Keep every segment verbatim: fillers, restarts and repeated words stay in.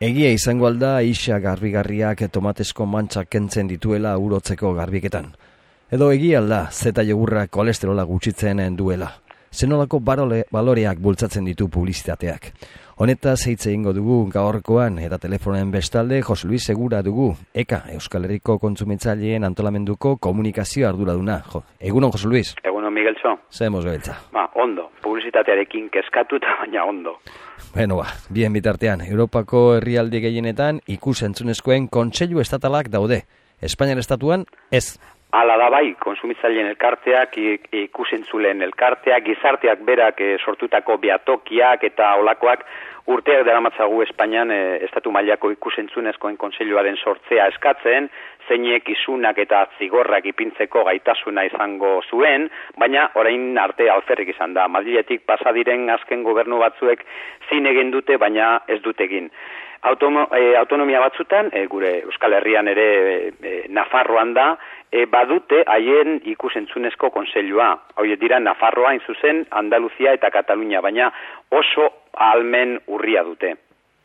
Egia izango alda isa garbigarriak tomatesko mantxak kentzen dituela urotzeko garbiketan. Edo egia alda zeta jogurra kolesterola gutxitzen duela. Zenolako barole, baloreak bultzatzen ditu publizitateak. Honetaz hitz egingo dugu gaurkoan eta telefonen bestalde Jose Luis Segura dugu, Eka, Euskal Herriko kontsumitzaileen antolamenduko komunikazio arduraduna. Jo, egunon, Jose Luis. Egunon, Miguelzo. Zemos gabiltza. Ba, ondo, publizitatearekin kezkatuta, baina ondo. Bueno, ba, bien bitartean, Europako herrialde gehienetan ikus-entzunezkoen kontseilu estatalak daude. Espainiar estatuan, ez. Hala da bai, kontsumitzaileen elkarteak, ikusentzuleen elkarteak, gizarteak berak e, sortutako beatokiak eta olakoak urteak daramatzagu Espainian e, estatu mailako ikusentzunezkoen kontseiluaren sortzea eskatzen, zeinek isunak eta zigorrak ipintzeko gaitasuna izango zuen, baina orain arte alferrik izan da. Madriletik pasa diren azken gobernu batzuek zin egin dute, baina ez dute egin. Automo, e, autonomia batzutan, e, gure Euskal Herrian ere e, Nafarroan da, e, badute haien ikusentzunezko konseilua. Hauek dira Nafarroa, hain zuzen, Andaluzia eta Katalunia, baina oso ahalmen urria dute.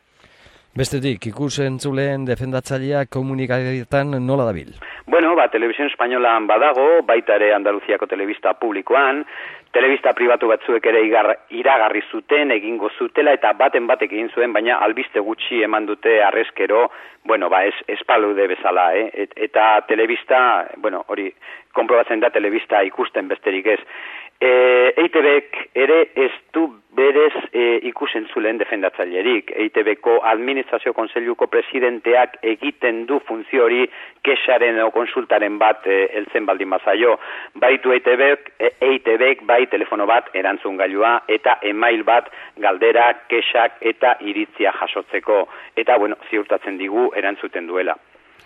Bestetik, ikus-entzuleen defendatzaileak komunikaetan nola dabil? Bueno, ba, Televisión Espainolan badago, baita ere Andaluziako telebista publikoan, telebista pribatu batzuek ere igar, iragarri zuten, egingo zutela, eta baten batek egin zuen, baina albiste gutxi eman dute arrezkero, bueno, ba, ez, espalude bezala, eh? Et, eta telebista, bueno, hori, konprobatzen da telebista ikusten besterik ez. E, E I Te Bek ere ez du berez e, ikusentzuleen defendatzailerik. E I Te Beko administrazio kontseiluko presidenteak egiten du funtzio hori kexaren o konsultaren bat e, heltzen baldin bazaio. Baitu E I Te Bek, e, E I Te Bek bai telefono bat erantzun gailua eta email bat galdera, kexak eta iritzia jasotzeko. Eta, bueno, ziurtatzen digu erantzuten duela.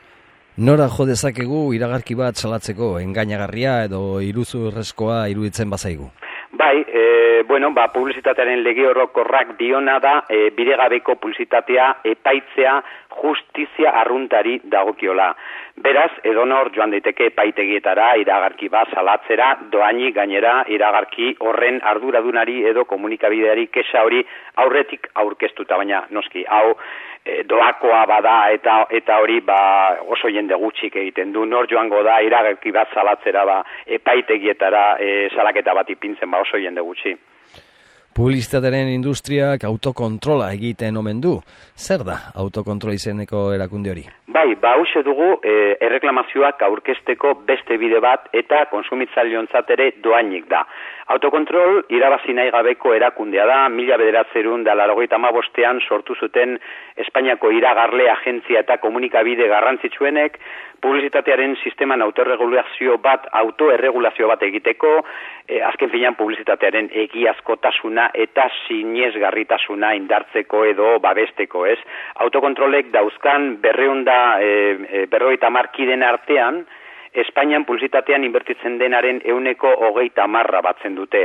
Nora jo dezakegu iragarki bat salatzeko, engainagarria edo iruzurrezkoa iruditzen bazaigu? Bai, e, bueno, ba, publizitatearen lege orokorrak diona da, e, biregabeko publizitatea epaitzea justizia arruntari dagokiola. Beraz, edonor joan daiteke epaitegietara iragarki bat salatzera, doaini gainera iragarki horren arduradunari edo komunikabideari kexa hori aurretik aurkeztuta, baina noski, hau e, doakoa bada eta eta hori ba, oso jende gutxik egiten du, nor joango da iragarki bat salatzera ba, epaitegietara e, salaketa bat ipintzen ba, oso jende gutxi. Publizitatearen industriak autokontrola egiten omen du. Zer da autokontrola izeneko erakunde hori? Bai, ba hauxe dugu e, erreklamazioak aurkezteko beste bide bat eta kontsumitzaileontzat ere doainik da. Autokontrol irabazi nahi gabeko erakundea da, mila bederatzerun da laurogeita hamabostean sortu zuten Espainiako iragarle agentzia eta komunikabide garrantzitsuenek publizitatearen sisteman autorregulazio bat, autoerregulazio bat egiteko, e, azken finean publizitatearen egiazkotasuna eta sinesgarritasuna indartzeko edo babesteko, ez? Autokontrolek dauzkan berreunda e, e, berrogeita hamar kideen artean, Espainian publizitatean inbertitzen denaren ehuneko hogeita hamarra batzen dute.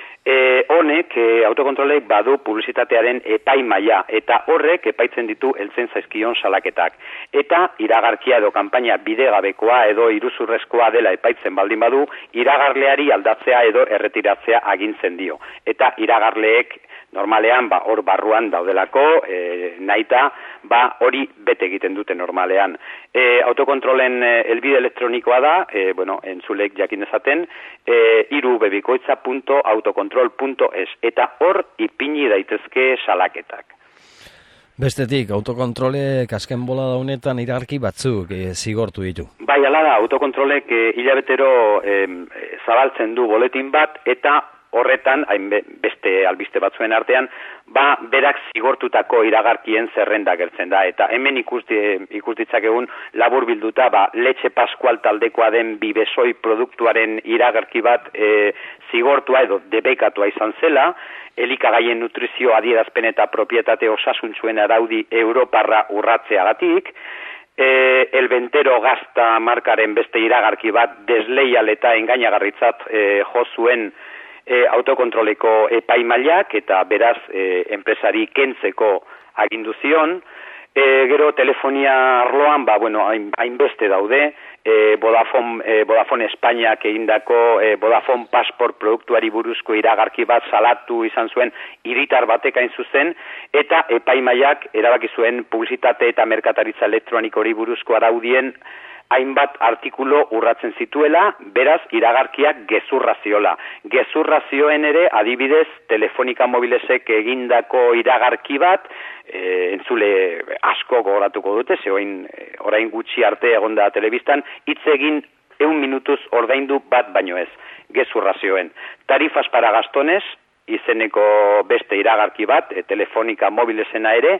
E, honek, e, autokontrolek badu publizitatearen epaimaila eta horrek epaitzen ditu heltzen zaizkion salaketak. Eta iragarkia edo kanpaina bidegabekoa edo iruzurrezkoa dela epaitzen baldin badu, iragarleari aldatzea edo erretiratzea agintzen dio. Eta iragarleek normalean ba hor barruan daudelako, e, naita ba hori bete egiten dute normalean. E, autokontrolen e, helbide elektronikoa da, e, bueno, entzulek jakin dezaten, e, hiru bebikoitza punto autokontrol punto es eta hor ipini daitezke salaketak. Bestetik, autokontrolek azken bolada honetan iragarki batzuk e, zigortu ditu. Bai, hala da, autokontrolek e, hilabetero e, zabaltzen du boletin bat eta horretan, hain beste albiste batzuen artean, ba, berak zigortutako iragarkien zerrenda gertzen da. Eta hemen ikus, ikus ditzakegun labur bilduta, ba, Letxe Pascual taldekoa den bibesoi produktuaren iragarki bat e, zigortua edo debekatua izan zela, elikagaien nutrizio adierazpen eta propietate osasuntsuen araudi europarra urratzeagatik, e, El Ventero Gazta markaren beste iragarki bat desleial eta engainagarritzat e, jo zuen E, autokontroleko epaimailak eta beraz e, enpresari kentzeko agindu zion, E, gero telefonia arloan, ba, bueno, hainbeste daude, e, Vodafone, e, Vodafone Espainiak egindako e, Vodafone Passport produktuari buruzko iragarki bat salatu izan zuen hiritar batek hain zuzen, eta epaimaiak erabaki zuen publizitate eta merkataritza elektronikori buruzko araudien hainbat artikulu urratzen zituela, beraz, iragarkiak gezurra ziola. Gezurra zioen ere, adibidez, Telefonika Mobilesek egindako iragarki bat, e, entzule asko gogoratuko dute, ze orain, orain gutxi arte egonda telebistan, hitz egin eun minutuz ordaindu bat baino ez, gezurra zioen. Tarifas para gastones, izeneko beste iragarki bat, e, Telefonika Mobilesena ere,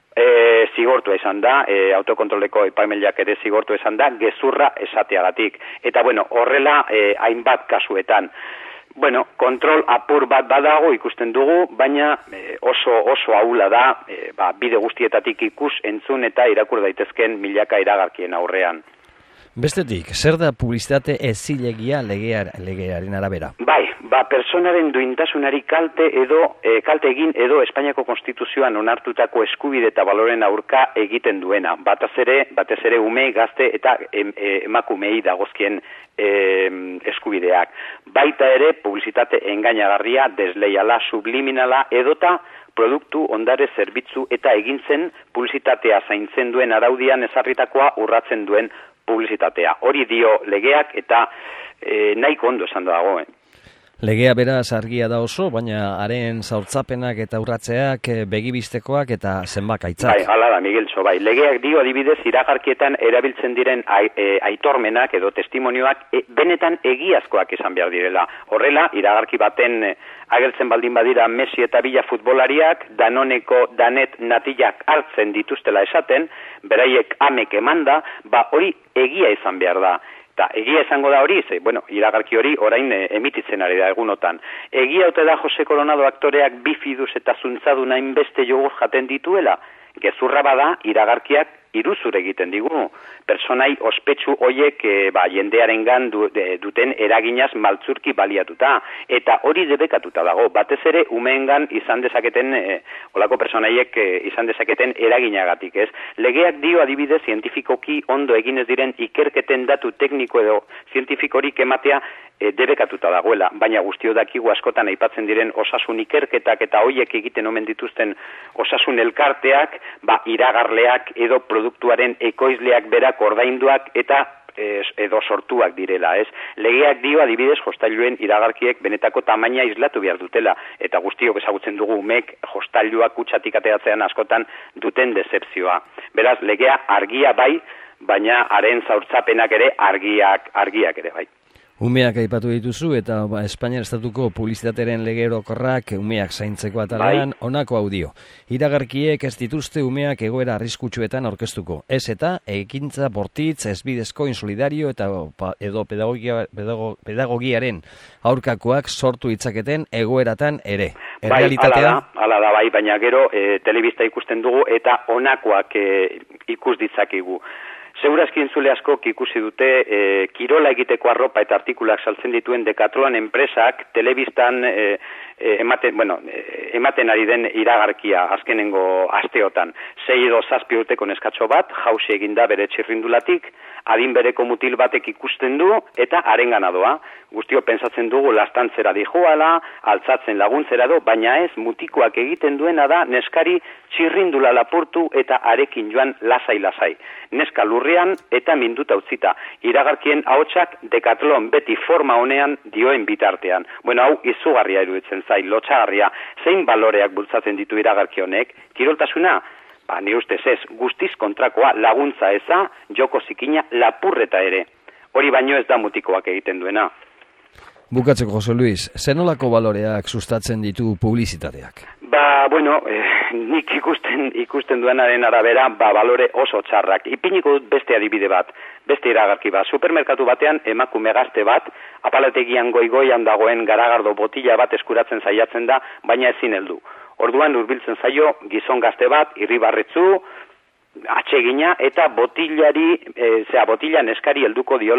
E, zigortu esan da, e, autokontroleko epaimaileak ere zigortu esan da, gezurra esateagatik. Eta bueno, horrela e, hainbat kasuetan. Bueno, kontrol apur bat badago ikusten dugu, baina e, oso oso ahula da, e, ba, bide guztietatik ikus, entzun eta irakur daitezken milaka iragarkien aurrean. Bestetik, zer da publizitate ezilegia legear, legearen arabera? Bai, ba, personaren duintasunari kalte edo e, kalte egin edo Espainiako Konstituzioan onartutako eskubide eta baloren aurka egiten duena. Batez ere, batez ere ume, gazte eta em, e, emakumei dagozkien e, eskubideak. Baita ere, publizitate engainagarria, desleiala, subliminala edota produktu, ondare, zerbitzu eta egintzen publizitatea zaintzen duen araudian ezarritakoa urratzen duen publizitatea. Hori dio legeak eta e, nahiko ondo esan dagoen. Legea beraz argia da oso, baina haren zaurtzapenak eta urratzeak begibistekoak eta zenbakaitzak. Bai, hala da, Migueltxo, bai. Legeak dio adibidez iragarkietan erabiltzen diren aitormenak edo testimonioak e, benetan egiazkoak izan behar direla. Horrela, iragarki baten e, agertzen baldin badira Messi eta Villa futbolariak, Danoneko Danet natillak hartzen dituztela esaten, beraiek amek emanda, ba hori egia izan behar da. Eta egia izango da hori, ze, bueno, iragarki hori orain e, emititzen ari da egunotan. Egia ote da Jose Coronado aktoreak bifiduz eta zuntzaduna hainbeste jogur jaten dituela? Gezurra bada, iragarkiak iruzur egiten digu. Personai ospetsu hoiek e, ba, jendearengan du, de, duten eraginaz maltzurki baliatuta. Eta hori debekatuta dago. Batez ere, umeengan izan dezaketen, e, olako personaiek e, izan dezaketen eraginagatik, ez? Legeak dio adibidez zientifikoki ondo eginez diren ikerketen datu tekniko edo zientifikorik ematea e, debekatuta dagoela. Baina guztio dakigu askotan aipatzen diren osasun ikerketak eta hoiek egiten omen dituzten osasun elkarteak, ba, iragarleak edo produktuaren ekoizleak berak ordainduak eta e, edo sortuak direla, ez? Legeak dio adibidez jostailuen iragarkiek benetako tamaina islatu behar dutela, eta guztiok ezagutzen dugu umek jostailuak kutsatik ateatzean askotan duten decepzioa. Beraz, legea argia bai, baina haren zaurtzapenak ere argiak, argiak ere bai. Umeak aipatu dituzu eta ba, Espainiar estatuko publizitatearen lege orokorrak umeak zaintzeko atalean bai. Honako hau dio. Iragarkiek ez dituzte umeak egoera arriskutsuetan aurkeztuko. Ez eta ekintza bortitz, ezbidezko, insolidario eta edo pedagogia, pedago, pedagogiaren aurkakoak sortu itzaketen egoeratan ere. Bai, ala da, ala da, bai, baina gero e, telebista ikusten dugu eta honakoak e, ikus ditzakigu. Segurazki entzule askok ikusi dute e, kirola egiteko arropa eta artikulak saltzen dituen Decathlon enpresak telebistan e, e, ematen, bueno, e, ematen ari den iragarkia azkenengo asteotan. Sei edo zazpi urteko neskatxo bat, jausi eginda bere txirrindulatik, adin bereko mutil batek ikusten du eta arengana doa. Guztio pensatzen dugu lastantzera dijoala, altzatzen laguntzera do, baina ez mutikoak egiten duena da neskari txirrindula lapurtu eta arekin joan lasai-lasai. Neska lurrean eta minduta utzita. Iragarkien ahotsak Decathlon beti forma honean dioen bitartean. Bueno, hau izugarria iruditzen zai, lotxagarria. Zein baloreak bultzatzen ditu iragarki honek? Kiroltasuna? Ba, nire ustez ez, guztiz kontrakoa laguntza eza, joko zikina lapurreta ere. Hori baino ez da mutikoak egiten duena. Bukatzeko, Jose Luis, zenolako baloreak sustatzen ditu publizitateak? Ba, bueno, eh, nik ikusten ikusten duenaren arabera, ba, balore oso txarrak. Ipiniko dut beste adibide bat, beste iragarki bat. Supermerkatu batean emakume gazte bat, apalategian goigoian dagoen garagardo botila bat eskuratzen saiatzen da, baina ezin heldu. Orduan hurbiltzen zaio gizon gazte bat, irribarretzu, atsegina eta botilari, e, zera botilan eskari helduko diola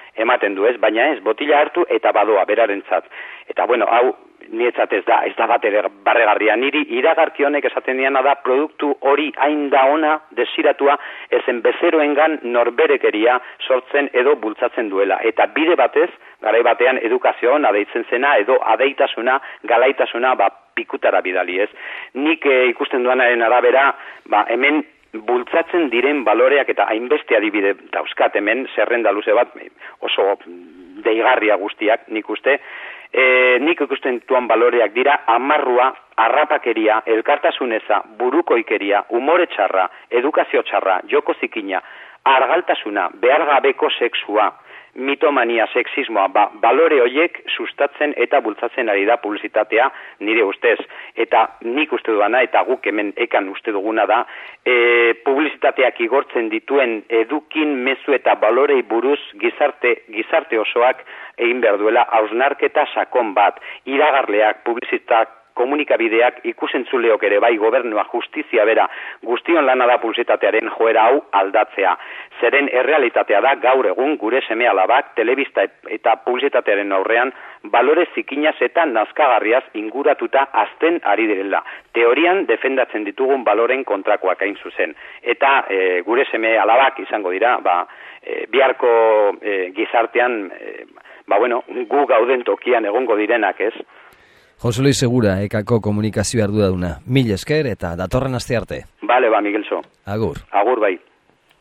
ematen du, ez? Baina ez, botila hartu eta badoa berarentzat. Eta bueno, hau nietzat ez da, ez da bat ere barregarria. Niri iragarki honek esaten diana da produktu hori hain da ona desiratua ezen bezeroengan norberekeria sortzen edo bultzatzen duela. Eta bide batez, garai batean edukazio ona deitzen zena edo adeitasuna, galaitasuna, ba, pikutara bidali, ez? Nik e, ikusten duanaren arabera, ba, hemen bultzatzen diren baloreak eta hainbeste adibide dauzkat hemen, zerrenda luze bat, oso deigarria guztiak, nik uste, e, nik ikusten duan baloreak dira amarrua, arrapakeria, elkartasuneza, burukoikeria, umore txarra, edukazio txarra, joko zikina, argaltasuna, behargabeko sexua, mitomania, sexismoa, ba, balore horiek sustatzen eta bultzatzen ari da publizitatea nire ustez. Eta nik uste duana, eta guk hemen ekan uste duguna da, e, publizitateak igortzen dituen edukin, mezu eta balorei buruz gizarte, gizarte osoak egin behar duela hausnarketa sakon bat, iragarleak, publizitak, komunikabideak, ikusentzuleok ere bai, gobernua, justizia bera, guztion lana da publizitatearen joera hau aldatzea. Zeren errealitatea da gaur egun gure seme alabak telebista eta publizitatearen aurrean balore zikinaz eta nazkagarriaz inguratuta azten ari direla. Teorian defendatzen ditugun baloren kontrakoak hain zuzen. Eta e, gure seme alabak izango dira, ba, e, biharko e, gizartean, e, ba bueno, gu gauden tokian egongo direnak, ez? Jose Luis Segura, ekako komunikazio arduraduna. Mil esker eta datorren aste arte. Bale, ba, Miguelso. Agur. Agur, bai.